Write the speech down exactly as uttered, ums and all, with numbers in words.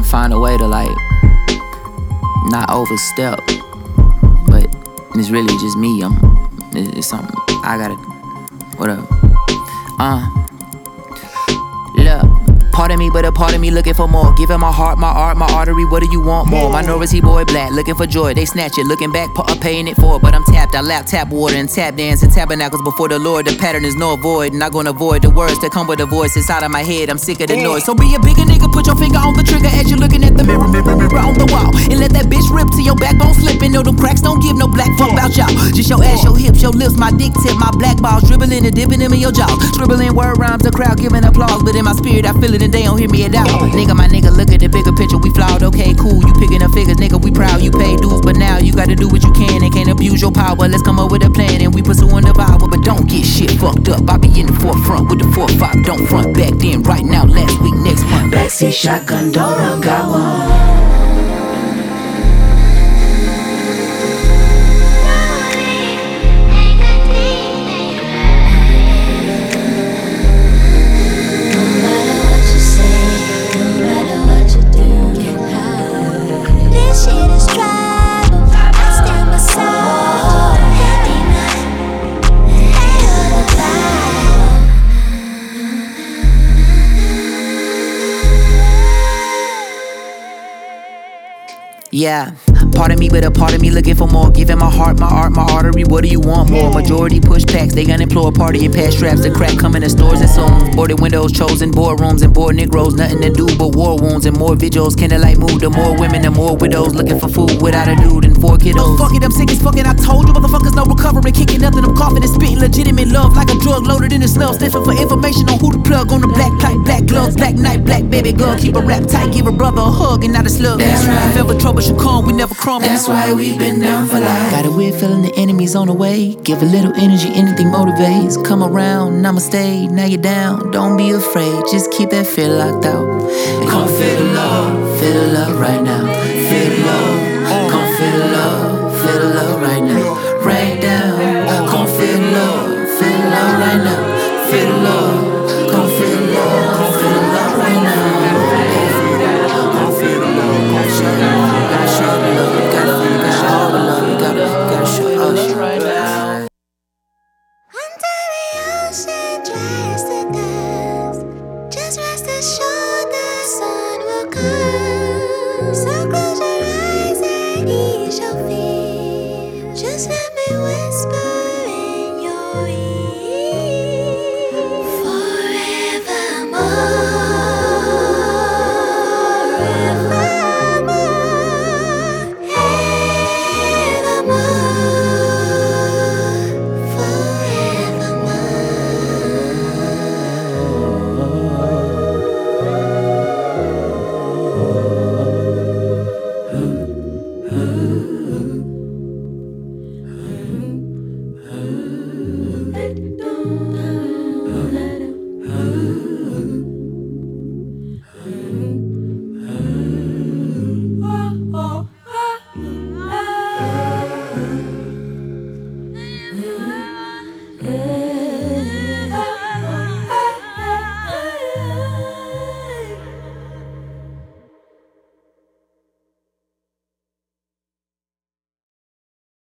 find a way to like not overstep, but it's really just me. I'm, it's something I gotta, whatever. Uh, look. Part of me, but a part of me looking for more. Giving my heart, my art, my artery. What do you want more? Minority boy black, looking for joy. They snatch it, looking back, uh, paying it for it. But I'm tapped, I lap tap water and tap dance and tabernacles before the Lord. The pattern is no avoid, not gonna avoid the words that come with a voice inside of my head. I'm sick of the noise. So be a bigger nigga, put your finger on the trigger as you're looking at the mirror, mirror, mirror on the wall, and let that bitch rip till your backbone slipping. No, them cracks don't give no black fuck about y'all. Just your ass, your hips, your lips, my dick tip, my black balls dribbling and dipping them in your jaws. Scribbling word rhymes, the crowd giving applause, but in my spirit I feel it and they don't hear me at all. Nigga, my nigga, look at the bigger picture. We flawed, okay, cool. You picking up figures, nigga, we proud. You pay dues, but now you gotta do what you can and can't abuse your power. Let's come up with a plan and we pursuing the power, but don't get shit fucked up. I be in the forefront with the four five. Don't front back then, right now, last week, next month. Backseat shotgun, don't run, got one. Yeah, part of me, but a part of me looking for more. Giving my heart, my art, my artery. What do you want more? Majority push packs, they unemployed party and pass straps. The crack coming to stores and songs. Boarded windows, chosen boardrooms and bored Negroes. Nothing to do but war wounds and more vigils. Candlelight mood, the more women, the more widows. Looking for food without a dude and four kiddos. Oh, fuck it, I'm sick as fucking. I told you motherfuckers no recovery. Kicking nothing, I'm coughing and spitting legitimate love like a drug loaded in the snub. Sniffing for information on who to plug on the black pipe, black gloves, black night, black baby girl. Keep a rap tight, give a brother a hug and not a slug. That's right. If ever trouble should come, we never crumble. That's why we've been down for life. Got a weird feeling the enemy's on the way. Give a little energy, anything motivates. Come around, namaste, now you're down. Don't be afraid, just keep that fear locked out. Come feel the love, feel the love right now. Feel the love, come feel the love, feel the love right now. Rain down, come feel the love, feel the love right now. Feel the love, come feel the love, come feel the love right now. Come feel the love, come show the love, gotta show the love, you gotta, you gotta show all the love, you gotta, you gotta show us right now. Until the ocean dries to dust, just rest assured the sun will come. So close your eyes and ease your fear. Just let me whisper in your ear. Forevermore, forevermore, evermore, forevermore.